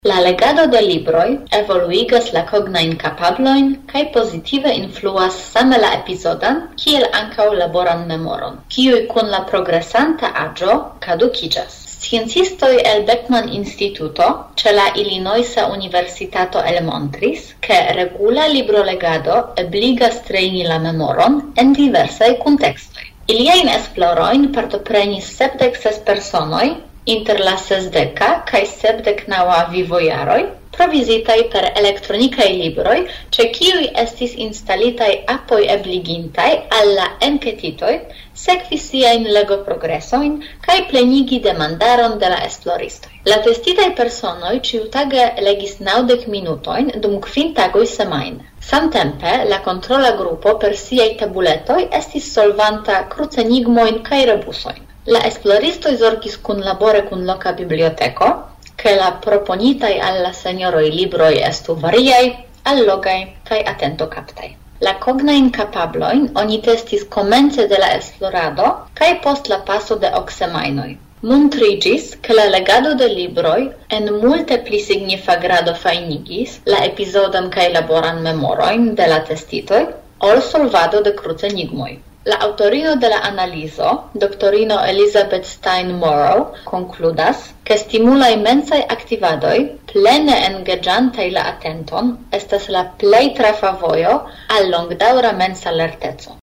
La legado de libroj evoluigas la kognajn kapablojn kaj pozitive influas same la epizodan kiel ankaŭ laboran memoron, kiuj kun la progresanta aĝo kadukiĝas. Sciencistoj el Beckman Instituto ĉe la Illinoisa Universitato elmontris, ke regula librolegado ebligas trejni la memoron en diversaj kuntekstoj. Iliajn esplorojn partoprenis 76 personoj inter la 60 kaj 79 vivojaroj, provizitaj per elektronikaj libroj, ĉe kiuj estis instalitaj apoj ebligintaj al la enketitoj sekvi siajn legoprogresojn kaj plenigi demandaron de la esploristoj. La testitaj personoj ĉiutage legis 90 minutojn dum 5 tagoj semajne. Samtempe la kontrola grupo per siaj tabuletoj estis solvanta krucenigmojn kaj rebusojn. La esploristoj zorgis kunlabore kun loka biblioteko, ke la proponitaj al la senjoroj libroj estu variaj, allogaj kaj atentokaptaj. La kognajn kapablojn oni testis komence de la esplorado kaj post la paso de 8 semajnoj. Montriĝis, ke la legado de libroj en multe pli signifa grado fajnigis la epizodan kaj laboran memorojn de la testitoj ol solvado de krucenigmoj. La autorio de la analizo, doktorino Elizabeth Stein Morrow, konkludas, ke stimulaj mensaj aktivadoj, plene engaĝantaj la atenton, estas la plej trafa vojo al longdaŭra mensa lerteco.